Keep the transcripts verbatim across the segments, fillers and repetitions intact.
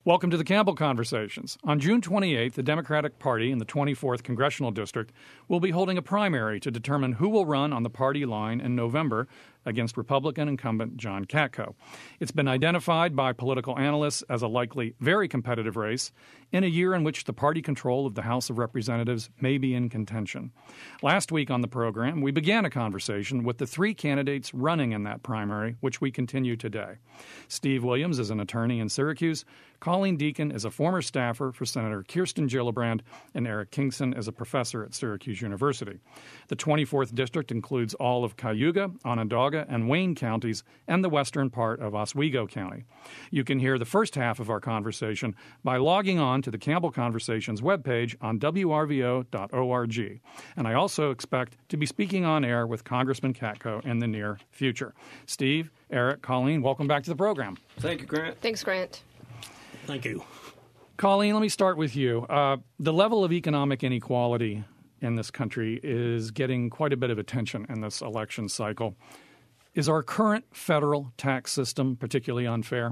Welcome to the Campbell Conversations. On June twenty-eighth, the Democratic Party in the twenty-fourth Congressional District will be holding a primary to determine who will run on the party line in November against Republican incumbent John Katko. It's been identified by political analysts as a likely very competitive race in a year in which the party control of the House of Representatives may be in contention. Last week on the program, we began a conversation with the three candidates running in that primary, which we continue today. Steve Williams is an attorney in Syracuse, Colleen Deacon is a former staffer for Senator Kirsten Gillibrand, and Eric Kingson is a professor at Syracuse University. The twenty-fourth District includes all of Cayuga, Onondaga, and Wayne counties, and the western part of Oswego County. You can hear the first half of our conversation by logging on to the Campbell Conversations webpage on W R V O dot org. And I also expect to be speaking on air with Congressman Katko in the near future. Steve, Eric, Colleen, welcome back to the program. Thank you, Grant. Thanks, Grant. Thank you. Colleen, let me start with you. Uh, the level of economic inequality in this country is getting quite a bit of attention in this election cycle. Is our current federal tax system particularly unfair?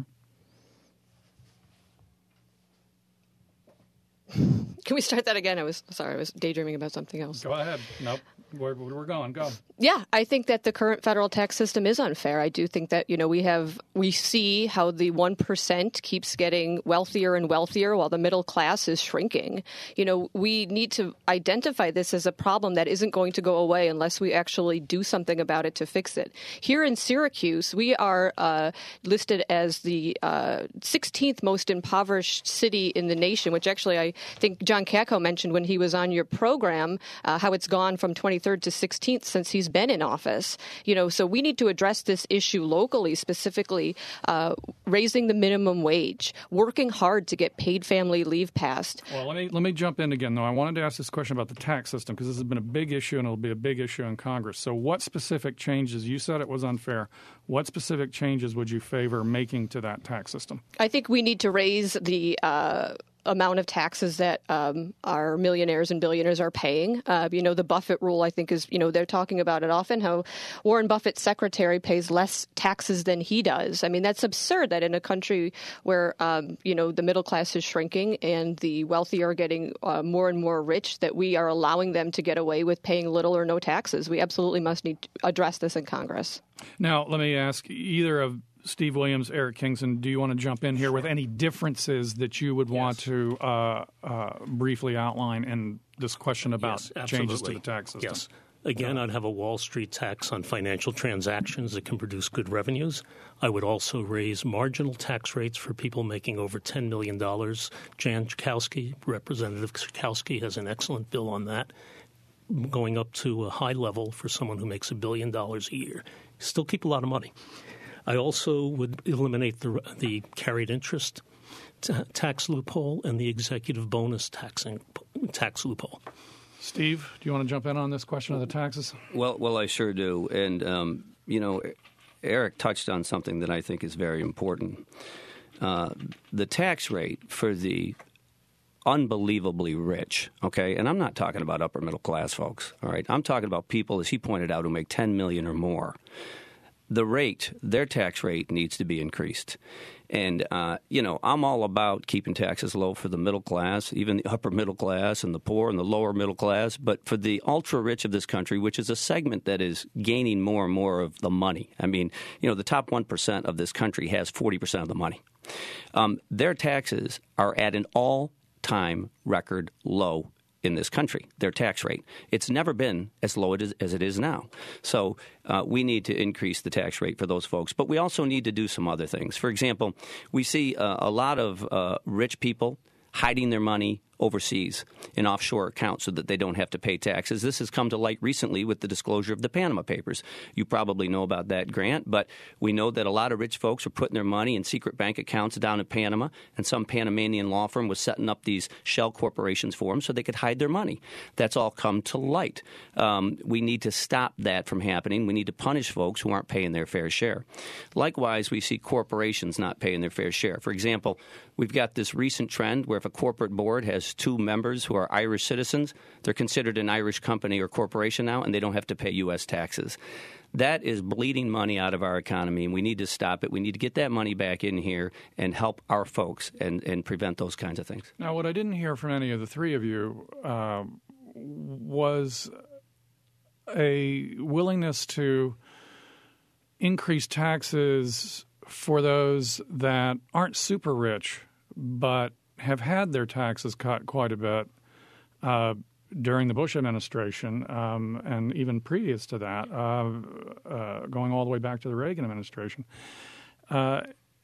Can we start that again? I was sorry, I was daydreaming about something else. Go ahead. Nope. We're, we're going. Go. Yeah, I think that the current federal tax system is unfair. I do think that, you know, we have we see how the one percent keeps getting wealthier and wealthier while the middle class is shrinking. You know, we need to identify this as a problem that isn't going to go away unless we actually do something about it to fix it. Here in Syracuse, we are uh, listed as the uh, sixteenth most impoverished city in the nation, which actually I think John Katko mentioned when he was on your program, uh, how it's gone from twenty-third to sixteenth since he's been in office. You know, so we need to address this issue locally, specifically uh, raising the minimum wage, working hard to get paid family leave passed. Well, let me let me jump in again, though. I wanted to ask this question about the tax system because this has been a big issue and it'll be a big issue in Congress. So what specific changes, you said it was unfair, what specific changes would you favor making to that tax system? I think we need to raise the uh, amount of taxes that um, our millionaires and billionaires are paying. Uh, you know, the Buffett rule, I think, is, you know, they're talking about it often, how Warren Buffett's secretary pays less taxes than he does. I mean, that's absurd that in a country where, um, you know, the middle class is shrinking and the wealthy are getting uh, more and more rich, that we are allowing them to get away with paying little or no taxes. We absolutely must need to address this in Congress. Now, let me ask either of Steve Williams, Eric Kingson, do you want to jump in here with any differences that you would want yes. to uh, uh, briefly outline in this question about yes, changes to the tax system? Yes. Again, I'd have a Wall Street tax on financial transactions that can produce good revenues. I would also raise marginal tax rates for people making over ten million dollars. Jan Schakowsky, Representative Schakowsky, has an excellent bill on that, going up to a high level for someone who makes a billion dollars a year. Still keep a lot of money. I also would eliminate the the carried interest t- tax loophole and the executive bonus taxing tax loophole. Steve, do you want to jump in on this question of the taxes? Well, well, I sure do. And, um, you know, Eric touched on something that I think is very important. Uh, the tax rate for the unbelievably rich, okay? And I'm not talking about upper middle class folks, all right? I'm talking about people, as he pointed out, who make ten million dollars or more. The rate, their tax rate needs to be increased. And, uh, you know, I'm all about keeping taxes low for the middle class, even the upper middle class and the poor and the lower middle class. But for the ultra-rich of this country, which is a segment that is gaining more and more of the money. I mean, you know, the top one percent of this country has forty percent of the money. Um, their taxes are at an all-time record low in this country, their tax rate. It's never been as low as it is now. So uh, we need to increase the tax rate for those folks. But we also need to do some other things. For example, we see uh, a lot of uh, rich people hiding their money overseas in offshore accounts so that they don't have to pay taxes. This has come to light recently with the disclosure of the Panama Papers. You probably know about that, Grant, but we know that a lot of rich folks are putting their money in secret bank accounts down in Panama, and some Panamanian law firm was setting up these shell corporations for them so they could hide their money. That's all come to light. Um, we need to stop that from happening. We need to punish folks who aren't paying their fair share. Likewise, we see corporations not paying their fair share. For example, we've got this recent trend where if a corporate board has two members who are Irish citizens, they're considered an Irish company or corporation now, and they don't have to pay U S taxes. That is bleeding money out of our economy, and we need to stop it. We need to get that money back in here and help our folks and, and prevent those kinds of things. Now, what I didn't hear from any of the three of you uh, was a willingness to increase taxes for those that aren't super rich but have had their taxes cut quite a bit uh, during the Bush administration um, and even previous to that, uh, uh, going all the way back to the Reagan administration. Uh,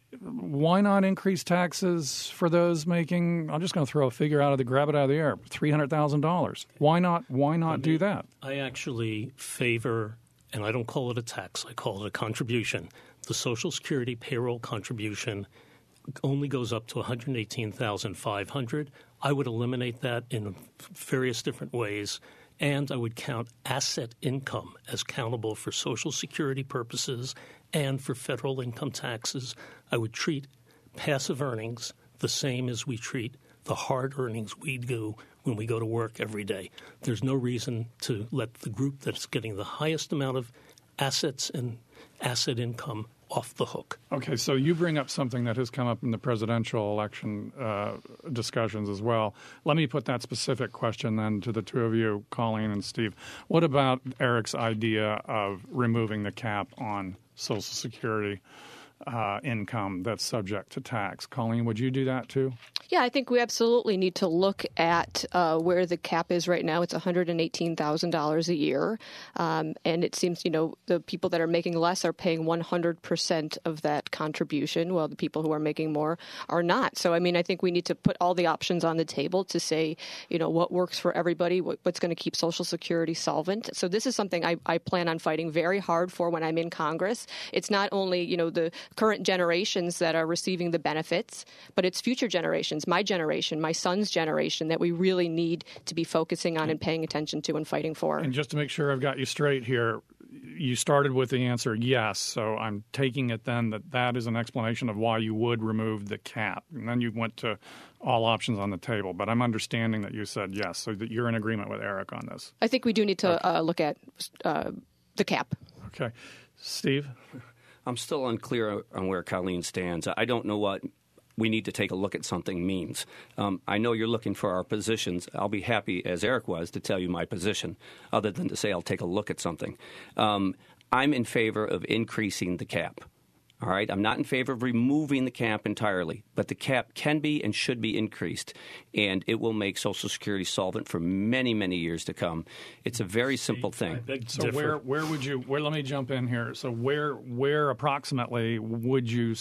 why not increase taxes for those making, I'm just going to throw a figure out of the, grab it out of the air, three hundred thousand dollars. Why not, why not I mean, do that? I actually favor, and I don't call it a tax, I call it a contribution. The Social Security payroll contribution only goes up to one hundred eighteen thousand five hundred dollars. I would eliminate that in various different ways, and I would count asset income as countable for Social Security purposes and for federal income taxes. I would treat passive earnings the same as we treat the hard earnings we do when we go to work every day. There's no reason to let the group that's getting the highest amount of assets and asset income off the hook. Okay, so you bring up something that has come up in the presidential election uh, discussions as well. Let me put that specific question then to the two of you, Colleen and Steve. What about Eric's idea of removing the cap on Social Security uh, income that's subject to tax? Colleen, would you do that too? Yeah, I think we absolutely need to look at uh, where the cap is right now. It's one hundred eighteen thousand dollars a year. Um, and it seems, you know, the people that are making less are paying one hundred percent of that contribution, while the people who are making more are not. So, I mean, I think we need to put all the options on the table to say, you know, what works for everybody, what, what's going to keep Social Security solvent. So this is something I, I plan on fighting very hard for when I'm in Congress. It's not only, you know, the current generations that are receiving the benefits, but it's future generations. My generation, my son's generation, that we really need to be focusing on and paying attention to and fighting for. And just to make sure I've got you straight here, you started with the answer yes, so I'm taking it then that that is an explanation of why you would remove the cap. And then you went to all options on the table, but I'm understanding that you said yes, so that you're in agreement with Eric on this. I think we do need to okay. uh, look at uh, the cap. Okay. Steve? I'm still unclear on where Colleen stands. I don't know what we need to take a look at something means. Um, I know you're looking for our positions. I'll be happy, as Eric was, to tell you my position, other than to say I'll take a look at something. Um, I'm in favor of increasing the cap. All right, I'm not in favor of removing the cap entirely, but the cap can be and should be increased, and it will make Social Security solvent for many, many years to come. It's a very simple thing. So where where would you? Where let me jump in here. So where where approximately would you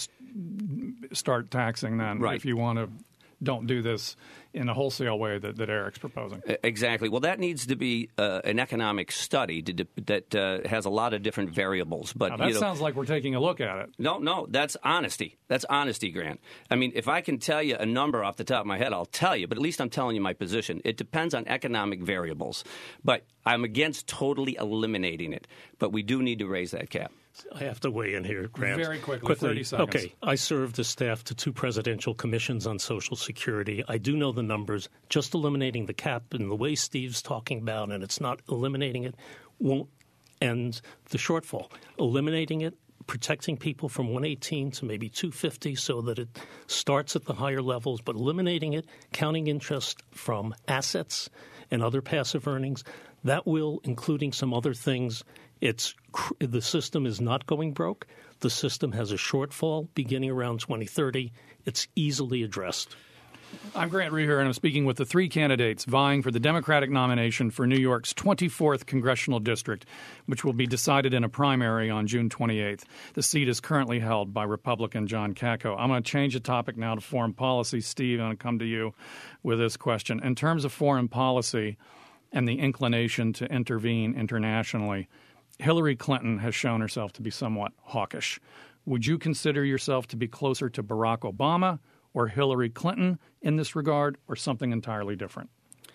start taxing then, right. if you want to? Don't do this in a wholesale way that, that Eric's proposing. Exactly. Well, that needs to be uh, an economic study to, that uh, has a lot of different variables. But now, that you know, sounds like we're taking a look at it. No, no, that's honesty. That's honesty, Grant. I mean, if I can tell you a number off the top of my head, I'll tell you. But at least I'm telling you my position. It depends on economic variables. But I'm against totally eliminating it. But we do need to raise that cap. I have to weigh in here, Grant. Very quickly, quickly. thirty seconds. Okay, I served as staff to two presidential commissions on Social Security. I do know the numbers. Just eliminating the cap in the way Steve's talking about, and it's not eliminating it, won't end the shortfall. Eliminating it, protecting people from one eighteen to maybe two fifty so that it starts at the higher levels, but eliminating it, counting interest from assets and other passive earnings, that will, including some other things, It's the system is not going broke. The system has a shortfall beginning around twenty thirty. It's easily addressed. I'm Grant Reher, and I'm speaking with the three candidates vying for the Democratic nomination for New York's twenty-fourth Congressional District, which will be decided in a primary on June twenty-eighth. The seat is currently held by Republican John Katko. I'm going to change the topic now to foreign policy. Steve, I'm going to come to you with this question. In terms of foreign policy and the inclination to intervene internationally, Hillary Clinton has shown herself to be somewhat hawkish. Would you consider yourself to be closer to Barack Obama or Hillary Clinton in this regard, or something entirely different?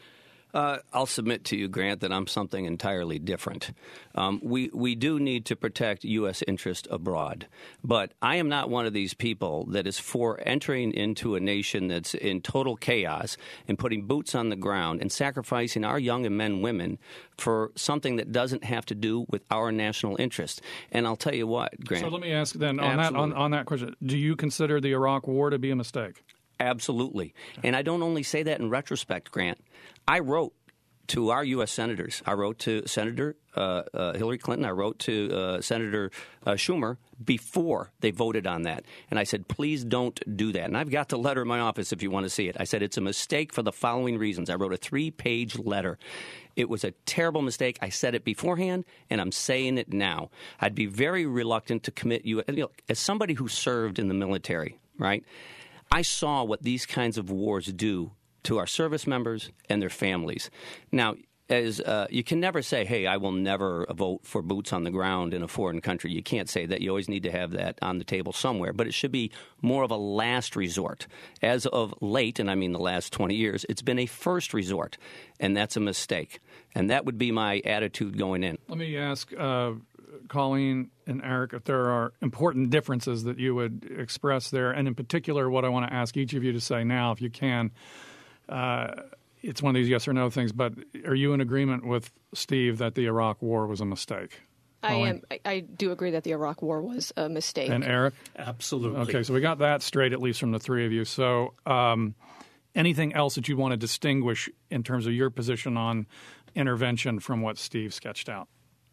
Uh, I'll submit to you, Grant, that I'm something entirely different. Um, we we do need to protect U S interest abroad, but I am not one of these people that is for entering into a nation that's in total chaos and putting boots on the ground and sacrificing our young and men and women for something that doesn't have to do with our national interest. And I'll tell you what, Grant. So let me ask then on that on, on that question: do you consider the Iraq War to be a mistake? Absolutely. And I don't only say that in retrospect, Grant. I wrote to our U S senators. I wrote to Senator uh, uh, Hillary Clinton. I wrote to uh, Senator uh, Schumer before they voted on that. And I said, please don't do that. And I've got the letter in my office if you want to see it. I said, it's a mistake for the following reasons. I wrote a three-page letter. It was a terrible mistake. I said it beforehand, and I'm saying it now. I'd be very reluctant to commit you. you know, as somebody who served in the military, right, I saw what these kinds of wars do to our service members and their families. Now, as uh, you can never say, hey, I will never vote for boots on the ground in a foreign country. You can't say that. You always need to have that on the table somewhere. But it should be more of a last resort. As of late, and I mean the last twenty years, it's been a first resort, and that's a mistake. And that would be my attitude going in. Let me ask uh, Colleen and Eric if there are important differences that you would express there. And in particular, what I want to ask each of you to say now, if you can, uh, it's one of these yes or no things, but are you in agreement with Steve that the Iraq War was a mistake? I am. I, I do agree that the Iraq War was a mistake. And Eric? Absolutely. Okay, so we got that straight, at least from the three of you. So um, anything else that you want to distinguish in terms of your position on intervention from what Steve sketched out?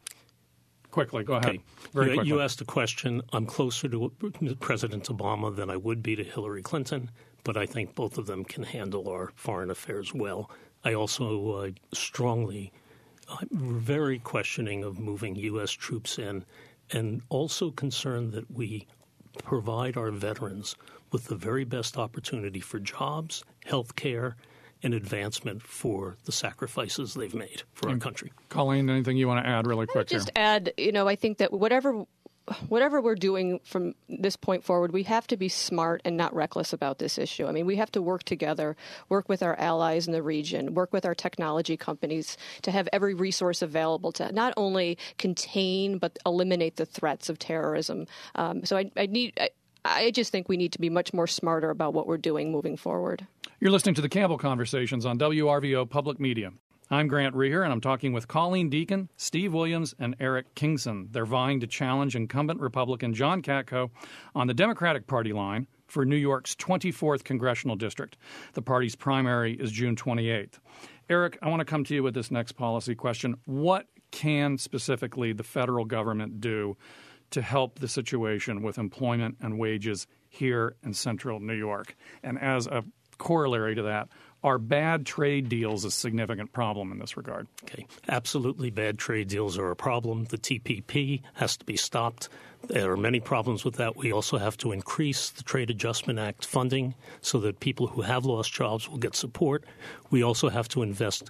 Quickly, go ahead. Okay. Very you, quickly. you asked a question. I'm closer to President Obama than I would be to Hillary Clinton, but I think both of them can handle our foreign affairs well. I also uh, strongly, I'm very questioning of moving U S troops in, and also concerned that we provide our veterans with the very best opportunity for jobs, health care, and advancement for the sacrifices they've made for our country. Colleen, anything you want to add really quick I would just here? add, you know, I think that whatever whatever we're doing from this point forward, we have to be smart and not reckless about this issue. I mean, we have to work together, work with our allies in the region, work with our technology companies to have every resource available to not only contain but eliminate the threats of terrorism. Um, so I, I need. I, I just think we need to be much more smarter about what we're doing moving forward. You're listening to the Campbell Conversations on W R V O Public Media. I'm Grant Reher, and I'm talking with Colleen Deacon, Steve Williams, and Eric Kingson. They're vying to challenge incumbent Republican John Katko on the Democratic Party line for New York's twenty-fourth Congressional District. The party's primary is June twenty-eighth. Eric, I want to come to you with this next policy question. What can specifically the federal government do to help the situation with employment and wages here in central New York? And as a corollary to that, are bad trade deals a significant problem in this regard? Okay, absolutely, bad trade deals are a problem. The T P P has to be stopped. There are many problems with that. We also have to increase the Trade Adjustment Act funding so that people who have lost jobs will get support. We also have to invest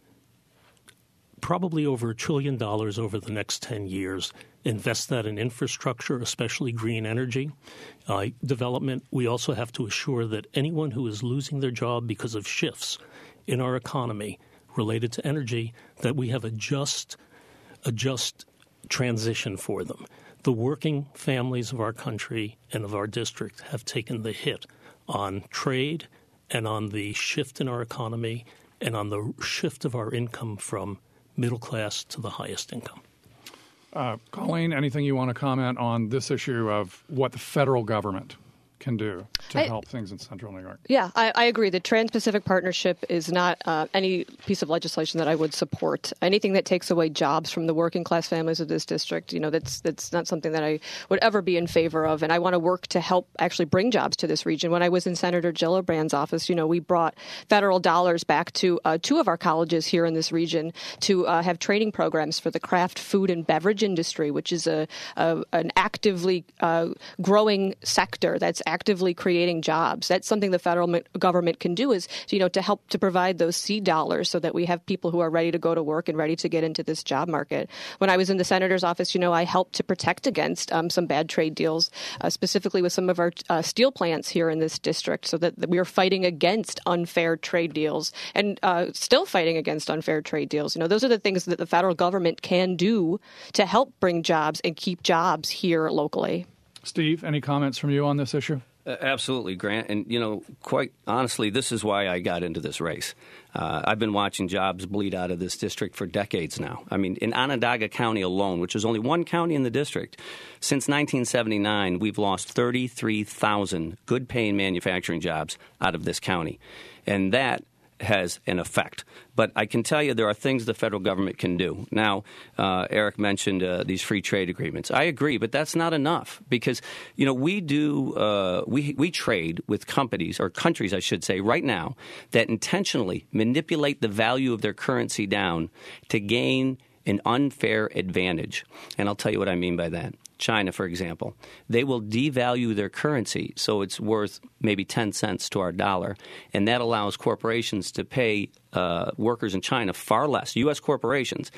probably over a trillion dollars over the next ten years, invest that in infrastructure, especially green energy uh, development. We also have to assure that anyone who is losing their job because of shifts in our economy related to energy, that we have a just, a just transition for them. The working families of our country and of our district have taken the hit on trade and on the shift in our economy and on the shift of our income from middle class to the highest income. Uh, Colleen, anything you want to comment on this issue of what the federal government can do to I, help things in central New York? Yeah, I, I agree. The Trans-Pacific Partnership is not uh, any piece of legislation that I would support. Anything that takes away jobs from the working class families of this district, you know, that's that's not something that I would ever be in favor of. And I want to work to help actually bring jobs to this region. When I was in Senator Gillibrand's office, you know, we brought federal dollars back to uh, two of our colleges here in this region to uh, have training programs for the craft food and beverage industry, which is a, a an actively uh, growing sector that's actively creating jobs. That's something the federal government can do, is, you know, to help to provide those seed dollars so that we have people who are ready to go to work and ready to get into this job market. When I was in the senator's office, you know, I helped to protect against um, some bad trade deals, uh, specifically with some of our uh, steel plants here in this district, so that, that we are fighting against unfair trade deals and uh, still fighting against unfair trade deals. You know, those are the things that the federal government can do to help bring jobs and keep jobs here locally. Steve, any comments from you on this issue? Uh, absolutely, Grant. And, you know, quite honestly, this is why I got into this race. Uh, I've been watching jobs bleed out of this district for decades now. I mean, in Onondaga County alone, which is only one county in the district, since nineteen seventy-nine, we've lost thirty-three thousand good-paying manufacturing jobs out of this county. And that has an effect. But I can tell you there are things the federal government can do. Now, uh, Eric mentioned uh, these free trade agreements. I agree, but that's not enough because, you know, we do uh, we we trade with companies or countries, I should say, right now that intentionally manipulate the value of their currency down to gain an unfair advantage. And I'll tell you what I mean by that. China, for example, they will devalue their currency so it's worth maybe ten cents to our dollar, and that allows corporations to pay uh, workers in China far less, U S corporations.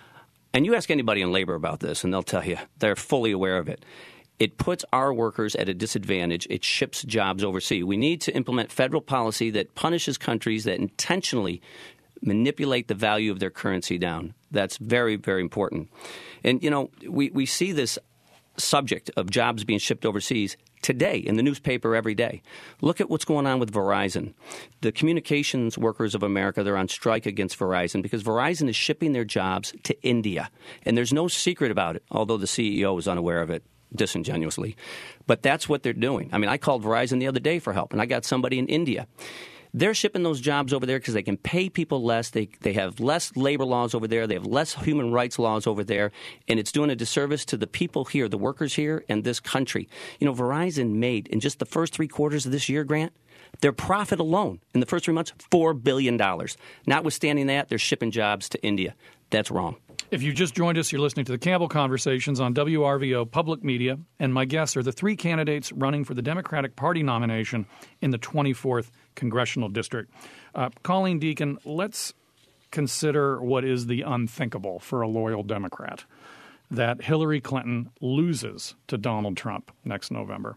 And you ask anybody in labor about this, and they'll tell you they're fully aware of it. It puts our workers at a disadvantage. It ships jobs overseas. We need to implement federal policy that punishes countries that intentionally manipulate the value of their currency down. That's very, very important. And, you know, we, we see this subject of jobs being shipped overseas today in the newspaper every day. Look at what's going on with Verizon. The communications workers of America, they're on strike against Verizon because Verizon is shipping their jobs to India. And there's no secret about it, although the C E O is unaware of it disingenuously. But that's what they're doing. I mean, I called Verizon the other day for help, and I got somebody in India. They're shipping those jobs over there because they can pay people less. They they have less labor laws over there. They have less human rights laws over there. And it's doing a disservice to the people here, the workers here, and this country. You know, Verizon made, in just the first three quarters of this year, Grant, their profit alone in the first three months, four billion dollars. Notwithstanding that, they're shipping jobs to India. That's wrong. If you just joined us, you're listening to the Campbell Conversations on W R V O Public Media, and my guests are the three candidates running for the Democratic Party nomination in the twenty-fourth Congressional District. Uh, Colleen Deacon, let's consider what is the unthinkable for a loyal Democrat, that Hillary Clinton loses to Donald Trump next November.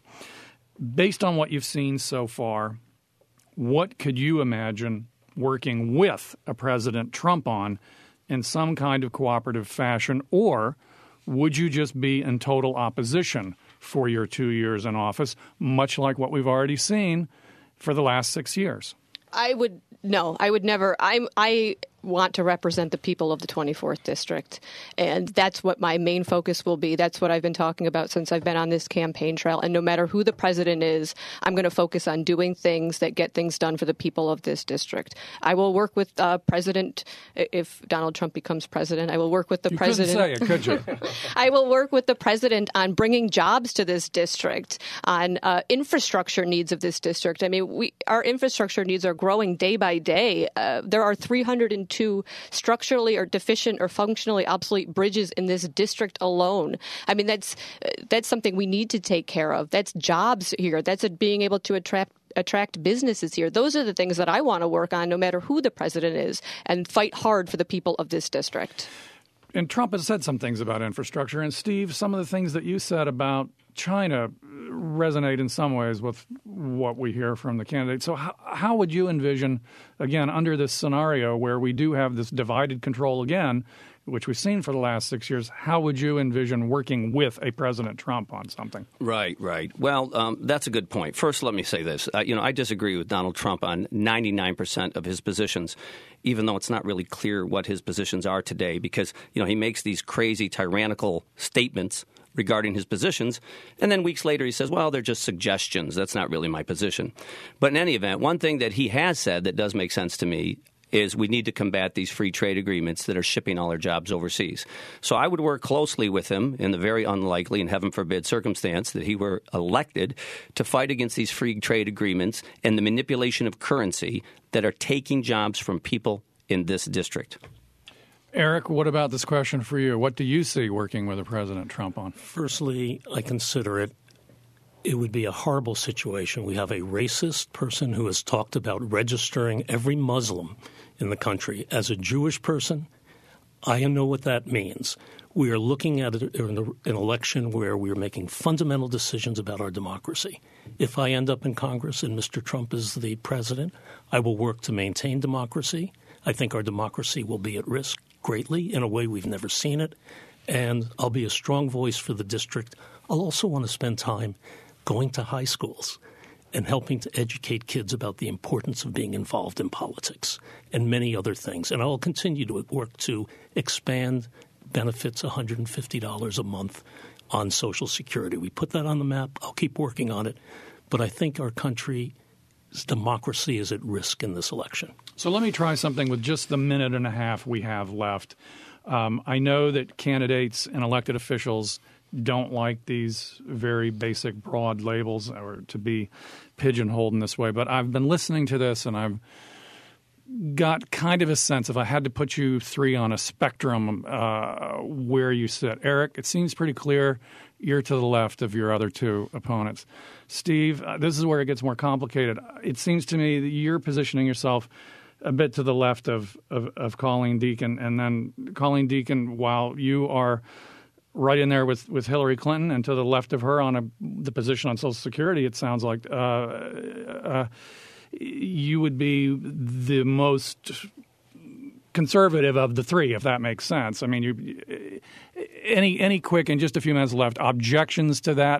Based on what you've seen so far, what could you imagine working with a President Trump on in some kind of cooperative fashion, or would you just be in total opposition for your two years in office, much like what we've already seen for the last six years? I would no, I would never. I'm I want to represent the people of the twenty-fourth district, and that's what my main focus will be. That's what I've been talking about since I've been on this campaign trail. And no matter who the president is, I'm going to focus on doing things that get things done for the people of this district. I will work with uh, President, if Donald Trump becomes president, I will work with the you president. You couldn't say it, could you? I will work with the president on bringing jobs to this district, on uh, infrastructure needs of this district. I mean, we our infrastructure needs are growing day by day. Uh, there are three hundred two structurally or deficient or functionally obsolete bridges in this district alone. I mean, that's that's something we need to take care of. That's jobs here. That's it being able to attract attract businesses here. Those are the things that I want to work on no matter who the president is, and fight hard for the people of this district. And Trump has said some things about infrastructure. And Steve, some of the things that you said about China resonate in some ways with what we hear from the candidates. So how, how would you envision, again, under this scenario where we do have this divided control again, which we've seen for the last six years, how would you envision working with a President Trump on something? Right, right. Well, um, that's a good point. First, let me say this. Uh, you know, I disagree with Donald Trump on ninety-nine percent of his positions, even though it's not really clear what his positions are today because, you know, he makes these crazy tyrannical statements regarding his positions, and then weeks later he says, well, they're just suggestions. That's not really my position. But in any event, one thing that he has said that does make sense to me is we need to combat these free trade agreements that are shipping all our jobs overseas. So I would work closely with him in the very unlikely and heaven forbid circumstance that he were elected to fight against these free trade agreements and the manipulation of currency that are taking jobs from people in this district. Eric, what about this question for you? What do you see working with a President Trump on? Firstly, I consider it it would be a horrible situation. We have a racist person who has talked about registering every Muslim in the country as a Jewish person. I know what that means. We are looking at an election where we are making fundamental decisions about our democracy. If I end up in Congress and Mister Trump is the president, I will work to maintain democracy. I think our democracy will be at risk greatly in a way we've never seen it. And I'll be a strong voice for the district. I'll also want to spend time going to high schools and helping to educate kids about the importance of being involved in politics and many other things. And I will continue to work to expand benefits one hundred fifty dollars a month on Social Security. We put that on the map. I'll keep working on it. But I think our country's democracy is at risk in this election. So let me try something with just the minute and a half we have left. Um, I know that candidates and elected officials don't like these very basic, broad labels or to be pigeonholed in this way. But I've been listening to this and I've got kind of a sense, if I had to put you three on a spectrum, uh, where you sit. Eric, it seems pretty clear you're to the left of your other two opponents. Steve, uh, this is where it gets more complicated. It seems to me that you're positioning yourself a bit to the left of, of, of Colleen Deacon. And then Colleen Deacon, while you are right in there with, with Hillary Clinton and to the left of her on a, the position on Social Security, it sounds like uh, uh, you would be the most conservative of the three, if that makes sense. I mean, you, any any quick, in just a few minutes left, objections to that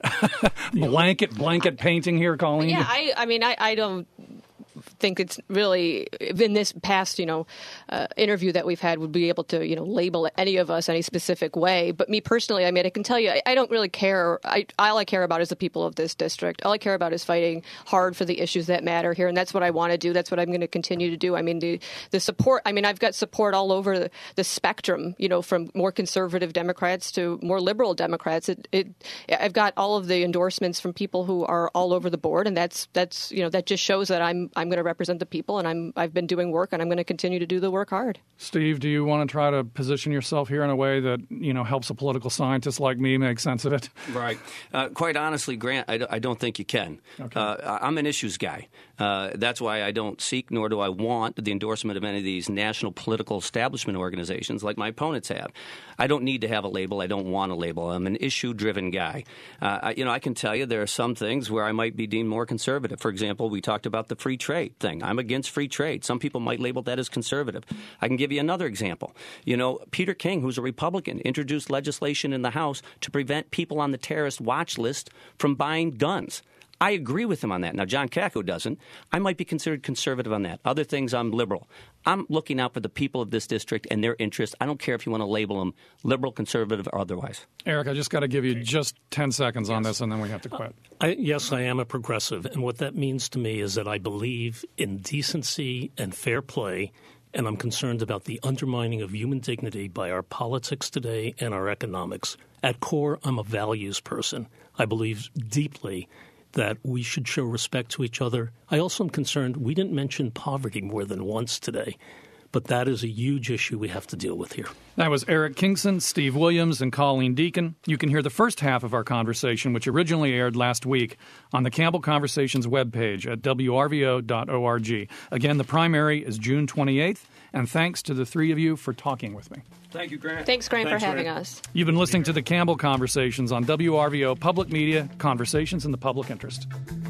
blanket blanket painting here, Colleen? Yeah, I, I mean, I, I don't think it's really in this past, you know, uh, interview that we've had would be able to, you know, label any of us any specific way. But me personally, I mean, I can tell you, I, I don't really care. I, all I care about is the people of this district. All I care about is fighting hard for the issues that matter here. And that's what I want to do. That's what I'm going to continue to do. I mean, the, the support, I mean, I've got support all over the, the spectrum, you know, from more conservative Democrats to more liberal Democrats. It, it, I've got all of the endorsements from people who are all over the board. And that's, that's, you know, that just shows that I'm, I'm going to represent the people, and I'm I've been doing work, and I'm going to continue to do the work hard. Steve, do you want to try to position yourself here in a way that, you know, helps a political scientist like me make sense of it? Right. Uh, quite honestly, Grant, I, I don't think you can. Okay. Uh, I'm an issues guy. Uh, that's why I don't seek, nor do I want, the endorsement of any of these national political establishment organizations like my opponents have. I don't need to have a label. I don't want a label. I'm an issue-driven guy. Uh, I, you know, I can tell you there are some things where I might be deemed more conservative. For example, we talked about the free trade thing. I'm against free trade. Some people might label that as conservative. I can give you another example. You know, Peter King, who's a Republican, introduced legislation in the House to prevent people on the terrorist watch list from buying guns. I agree with him on that. Now, John Kako doesn't. I might be considered conservative on that. Other things, I'm liberal. I'm looking out for the people of this district and their interests. I don't care if you want to label them liberal, conservative, or otherwise. Eric, I just got to give you just ten seconds on yes. this, and then we have to quit. Uh, I, yes, I am a progressive, and what that means to me is that I believe in decency and fair play, and I'm concerned about the undermining of human dignity by our politics today and our economics. At core, I'm a values person. I believe deeply that we should show respect to each other. I also am concerned we didn't mention poverty more than once today, but that is a huge issue we have to deal with here. That was Eric Kingson, Steve Williams, and Colleen Deacon. You can hear the first half of our conversation, which originally aired last week, on the Campbell Conversations webpage at w r v o dot org. Again, the primary is June twenty-eighth, and thanks to the three of you for talking with me. Thank you, Grant. Thanks, Grant, Thanks, for having Grant. us. You've been listening to the Campbell Conversations on W R V O Public Media, Conversations in the Public Interest.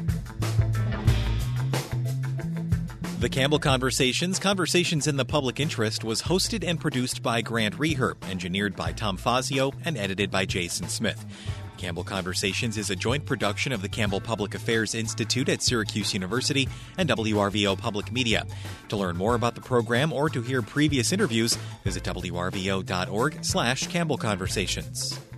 The Campbell Conversations, Conversations in the Public Interest was hosted and produced by Grant Reher, engineered by Tom Fazio, and edited by Jason Smith. Campbell Conversations is a joint production of the Campbell Public Affairs Institute at Syracuse University and W R V O Public Media. To learn more about the program or to hear previous interviews, visit w r v o dot org slash Campbell Conversations.